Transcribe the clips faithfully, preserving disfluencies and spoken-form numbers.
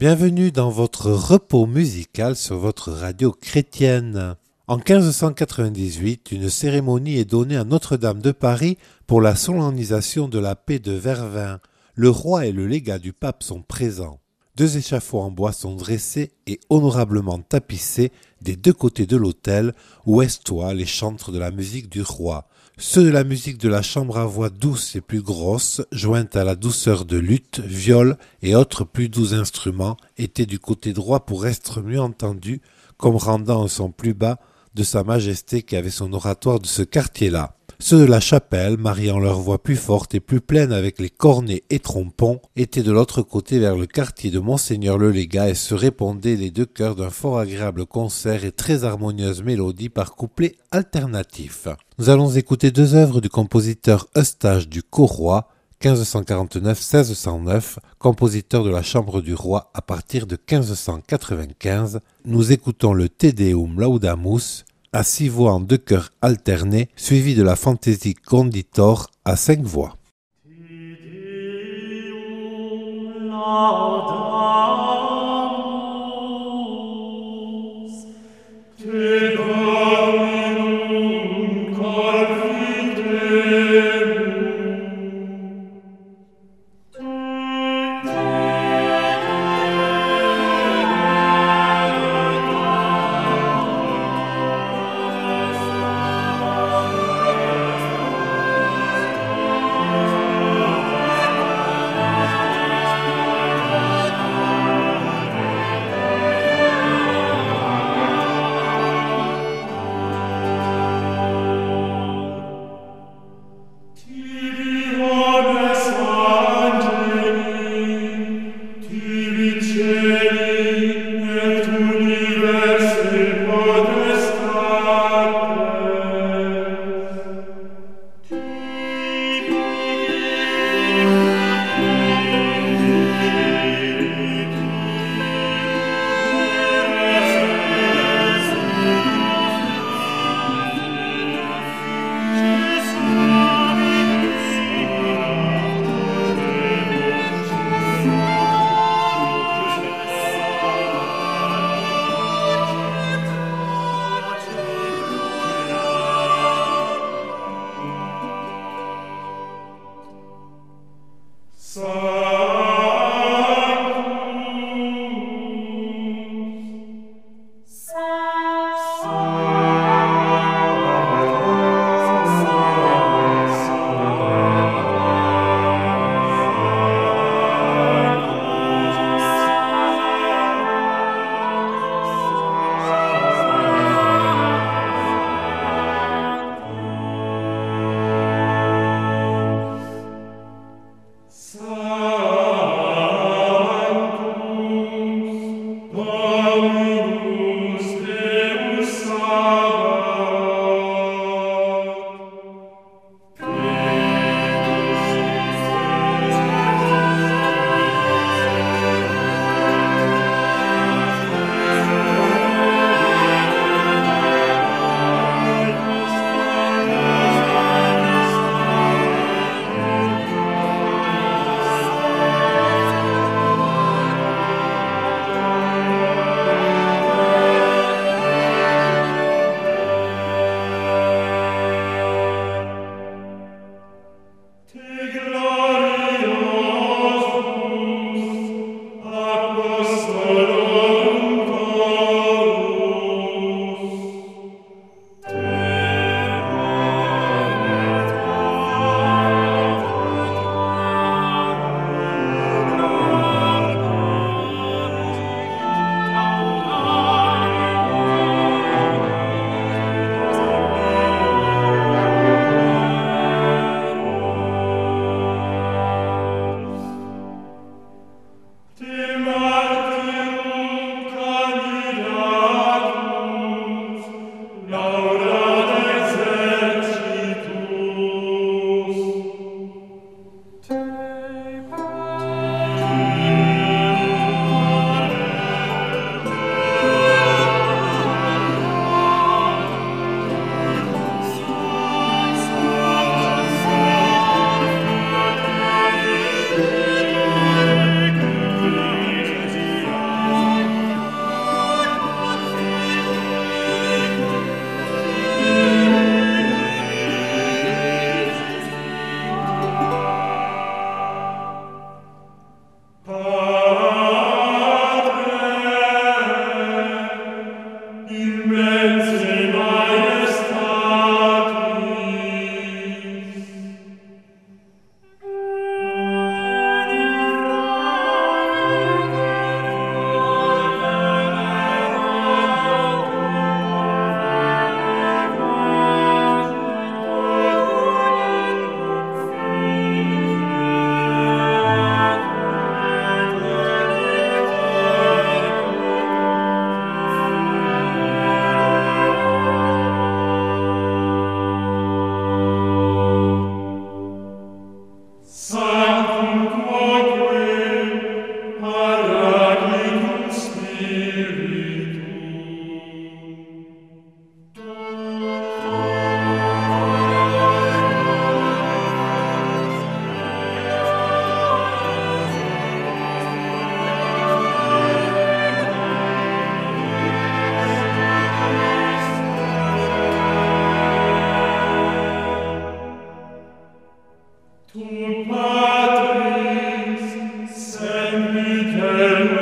Bienvenue dans votre repos musical sur votre radio chrétienne. En quinze cent quatre-vingt-dix-huit, une cérémonie est donnée à Notre-Dame de Paris pour la solennisation de la paix de Vervins. Le roi et le légat du pape sont présents. Deux échafauds en bois sont dressés et honorablement tapissés des deux côtés de l'autel où estoient les chantres de la musique du roi. Ceux de la musique de la chambre à voix douce et plus grosse, jointe à la douceur de luth, viol et autres plus doux instruments, étaient du côté droit pour être mieux entendus, comme rendant un son plus bas de sa majesté qui avait son oratoire de ce quartier-là. Ceux de la chapelle, mariant leur voix plus forte et plus pleine avec les cornets et trompons, étaient de l'autre côté vers le quartier de Monseigneur le légat et se répondaient les deux chœurs d'un fort agréable concert et très harmonieuse mélodie par couplets alternatifs. Nous allons écouter deux œuvres du compositeur Eustache du Corroy, quinze cent quarante-neuf à seize cent neuf, compositeur de la Chambre du Roi à partir de quinze cent quatre-vingt-quinze. Nous écoutons le Te Deum Laudamus, à six voix en deux chœurs alternés, suivi de la fantaisie conditor à cinq voix.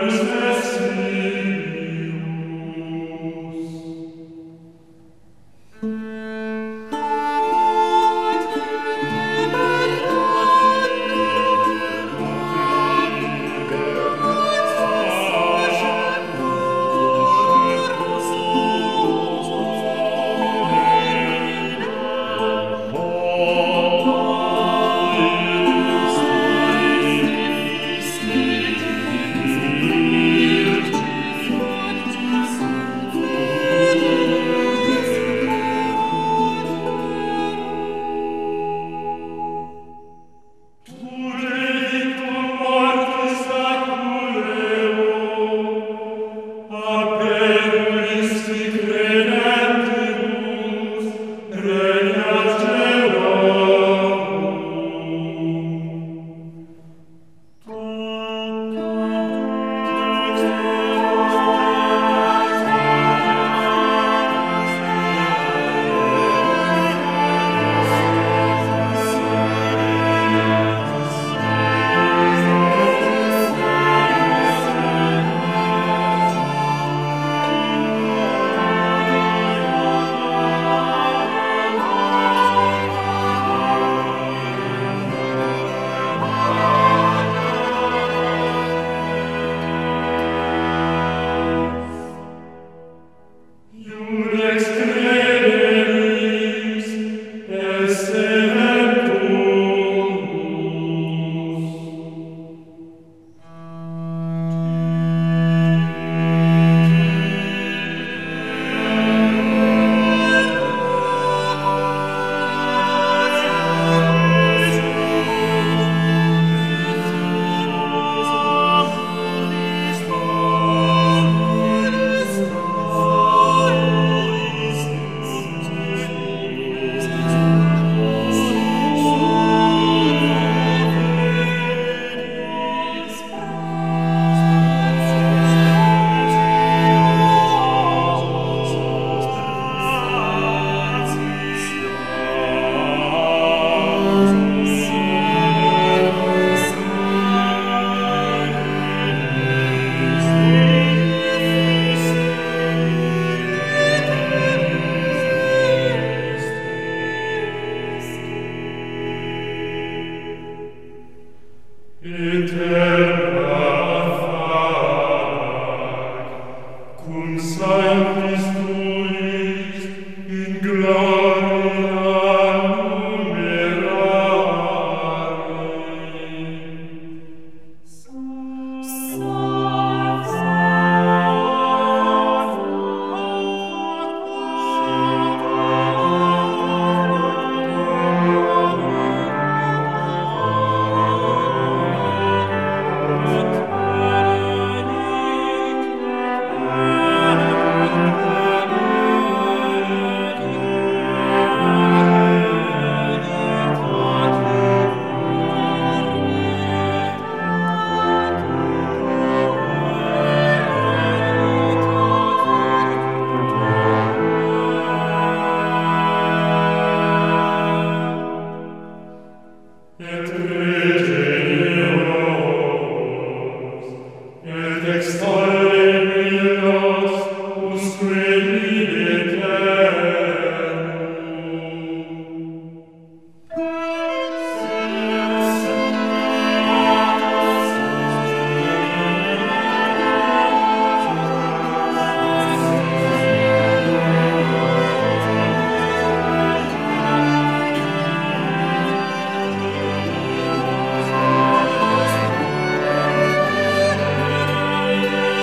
Amen.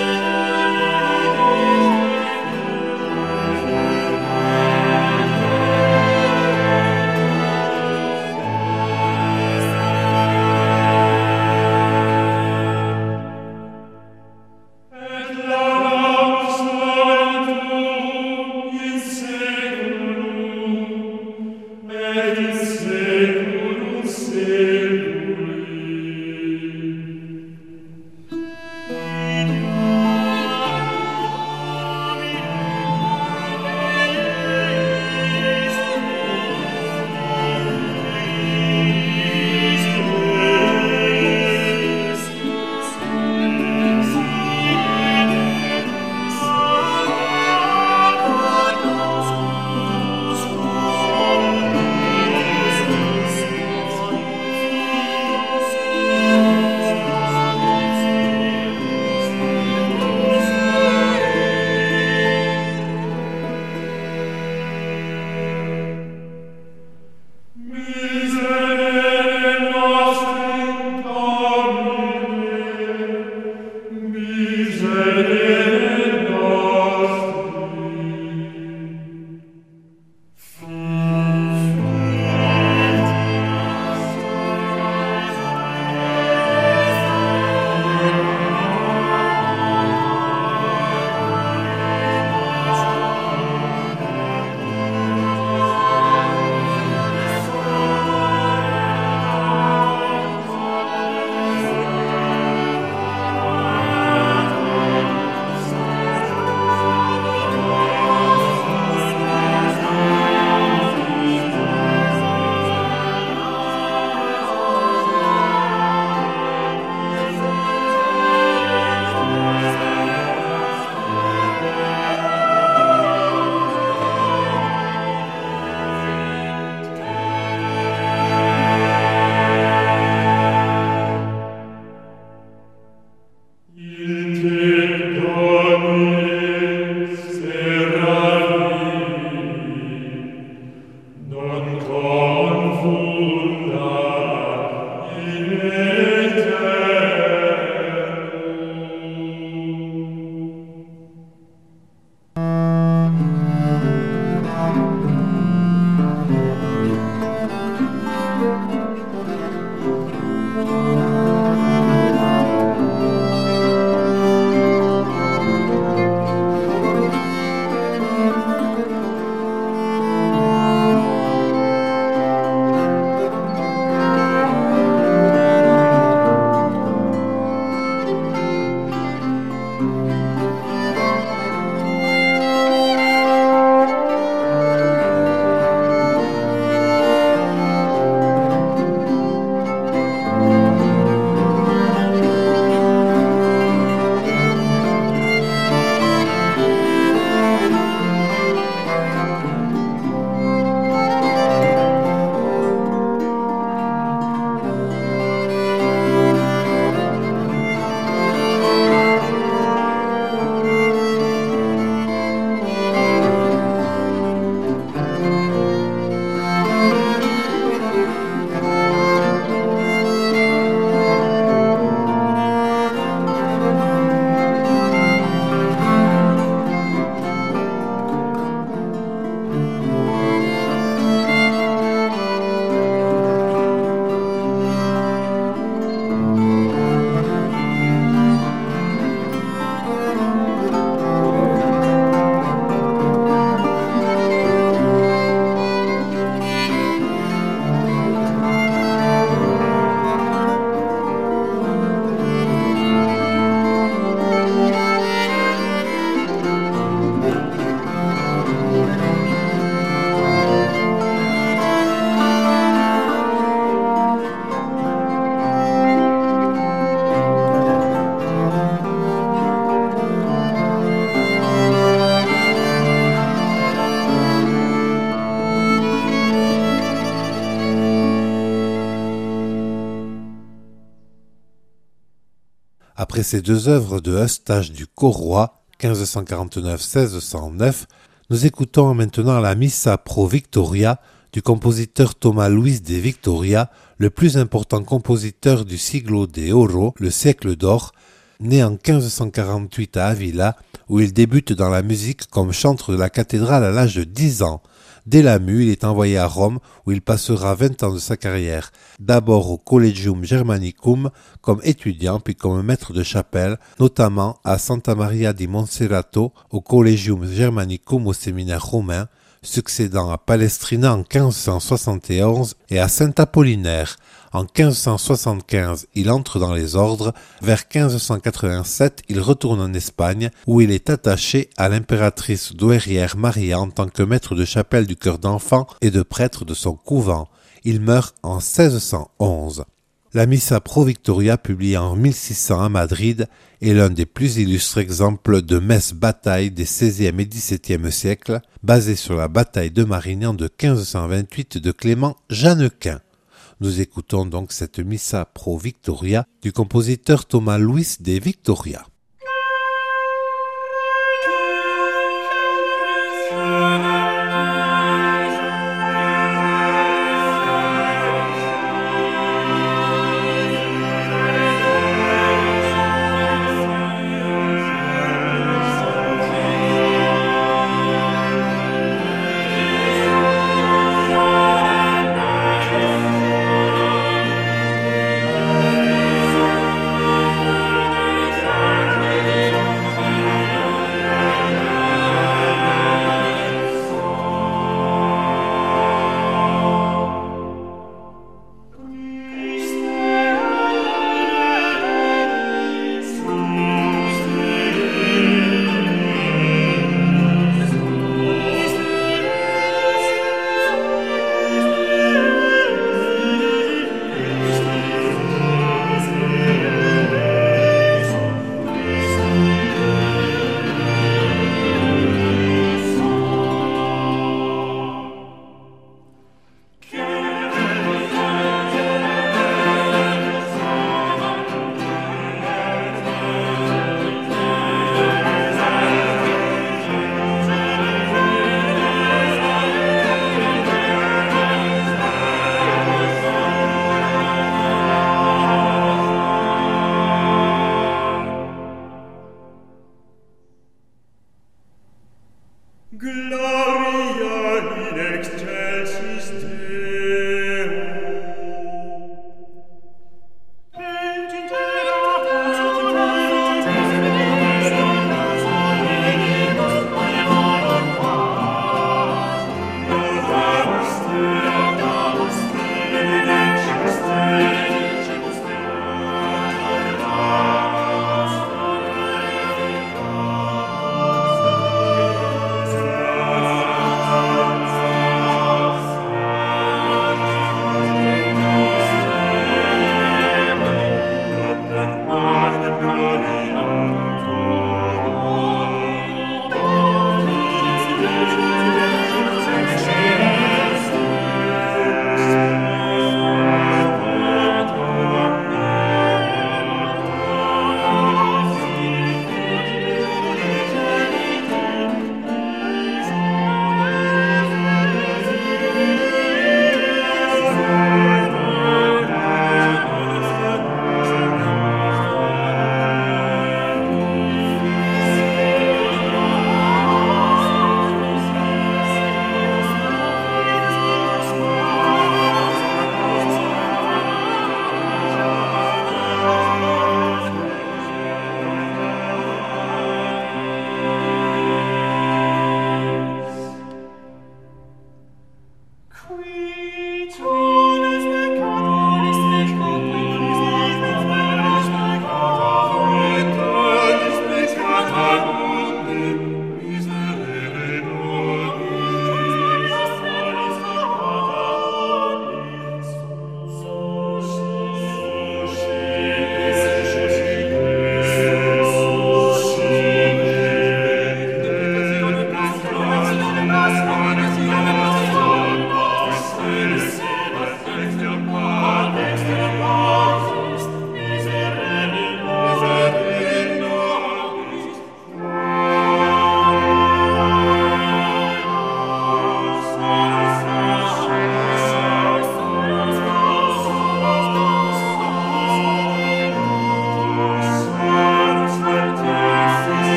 Après ces deux œuvres de Eustache du Corroy, quinze cent quarante-neuf à seize cent neuf, nous écoutons maintenant la Missa pro Victoria du compositeur Tomás Luis de Victoria, le plus important compositeur du Siglo de Oro, le siècle d'or, né en quinze cent quarante-huit à Avila, où il débute dans la musique comme chantre de la cathédrale à l'âge de dix ans. Dès la mue, il est envoyé à Rome, où il passera vingt ans de sa carrière, d'abord au Collegium Germanicum comme étudiant, puis comme maître de chapelle, notamment à Santa Maria di Monserrato, au Collegium Germanicum au séminaire romain, succédant à Palestrina en quinze cent soixante et onze et à Saint-Apollinaire. En quinze cent soixante-quinze, il entre dans les ordres. Vers quinze cent quatre-vingt-sept, il retourne en Espagne, où il est attaché à l'impératrice douairière Maria en tant que maître de chapelle du Cœur d'Enfant et de prêtre de son couvent. Il meurt en seize cent onze. La Missa pro Victoria, publiée en mille six cents à Madrid, est l'un des plus illustres exemples de messe-bataille des seizième et dix-septième siècles, basée sur la bataille de Marignan de quinze cent vingt-huit de Clément Jeannequin. Nous écoutons donc cette Missa pro Victoria du compositeur Tomás Luis de Victoria.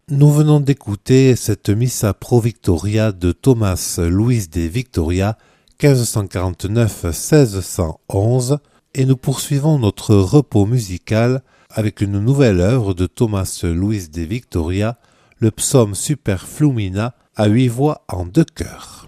Nous venons d'écouter cette Missa Pro Victoria de Thomas Luis de Victoria, quinze cent quarante-neuf à seize cent onze, et nous poursuivons notre repos musical avec une nouvelle œuvre de Thomas Luis de Victoria, le psaume Super Flumina à huit voix en deux chœurs.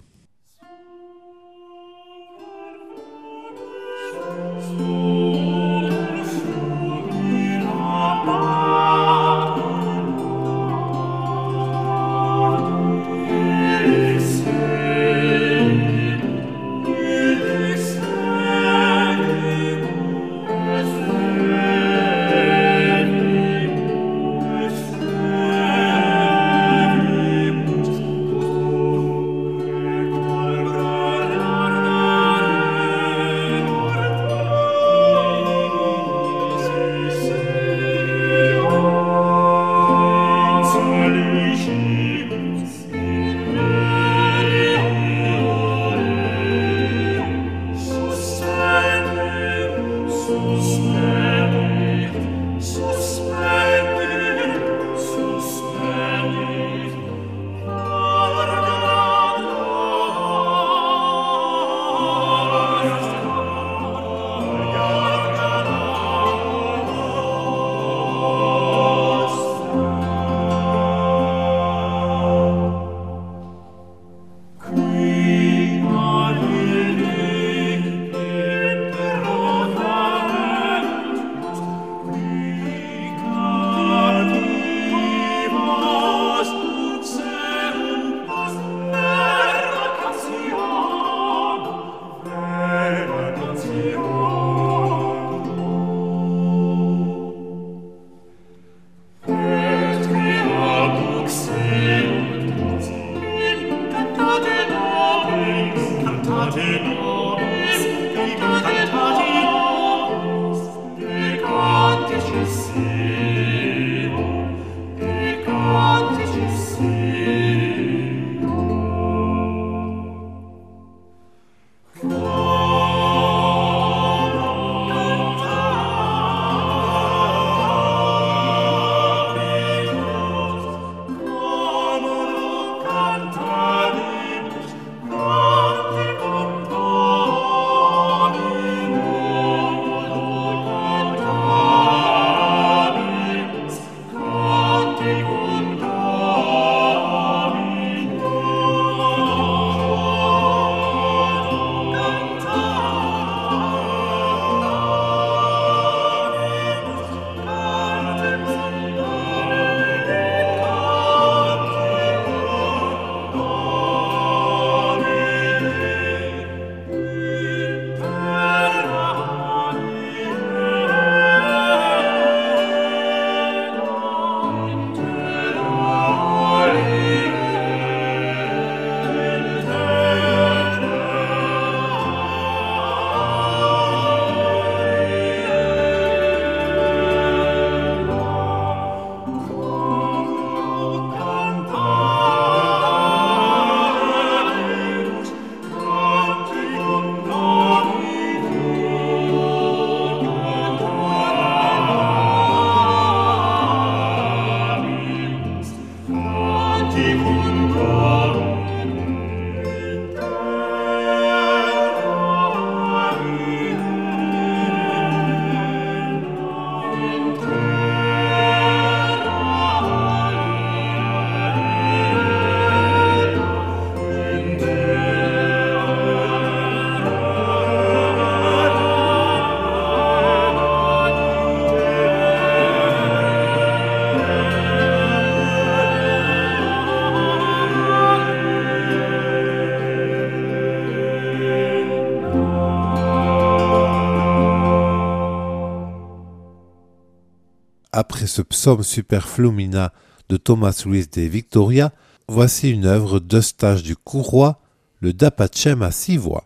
Après ce psaume Super Flumina de Thomas Luis de Victoria, voici une œuvre d'Eustache du Courroy, le Dapachem à six voix.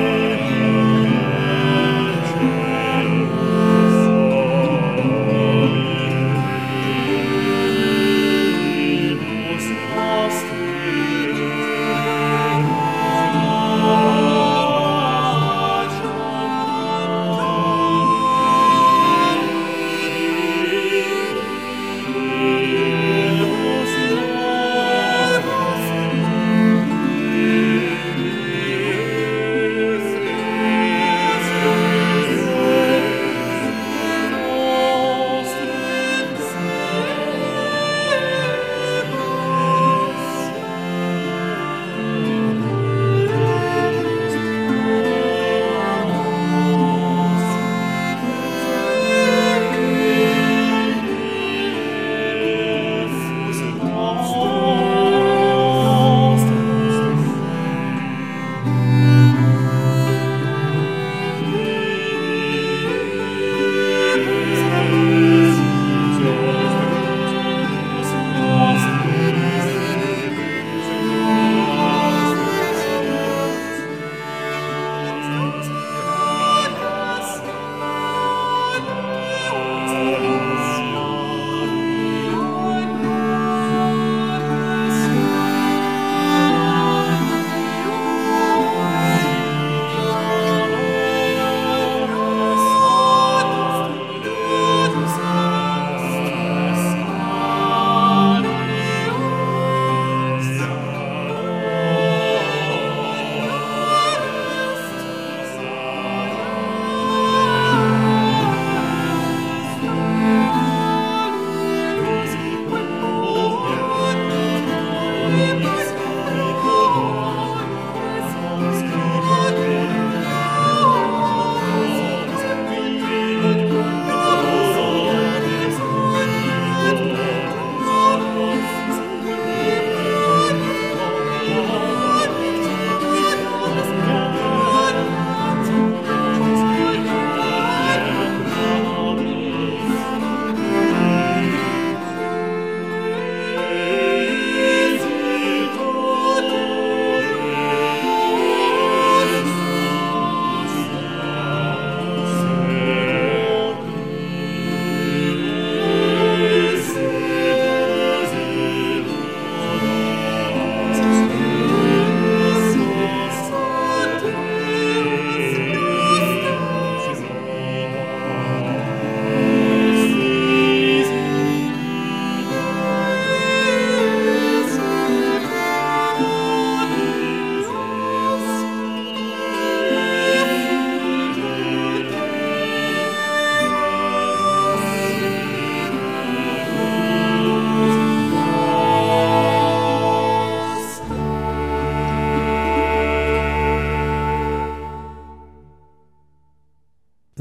Thank you.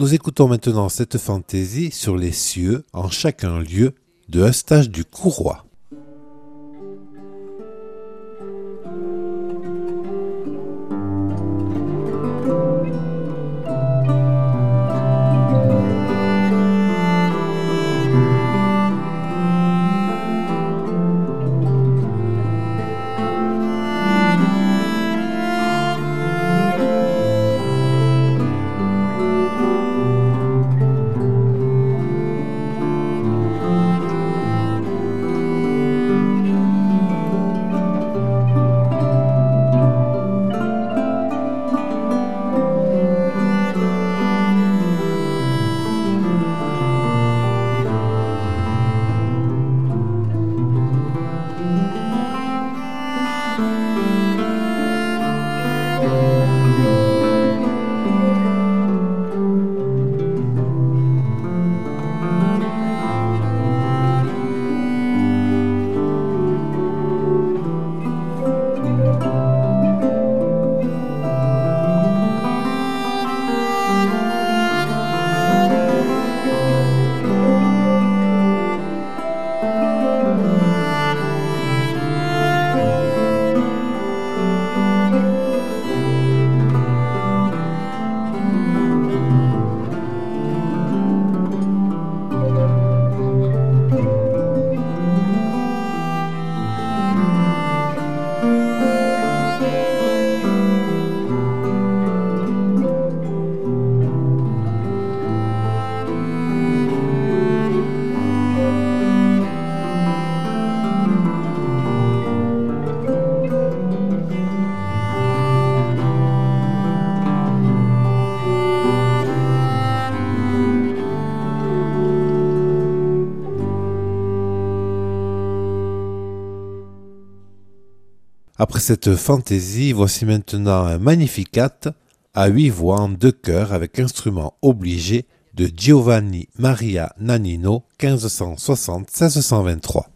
Nous écoutons maintenant cette fantaisie sur les cieux, en chacun lieu, de Eustache du Courroy. Après cette fantaisie, voici maintenant un Magnificat à huit voix en deux chœurs avec instruments obligés de Giovanni Maria Nannino, quinze cent soixante à seize cent vingt-trois.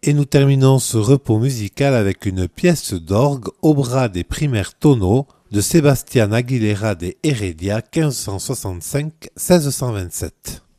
Et nous terminons ce repos musical avec une pièce d'orgue au bras des primaires tonneaux de Sébastien Aguilera de Heredia quinze cent soixante-cinq à seize cent vingt-sept.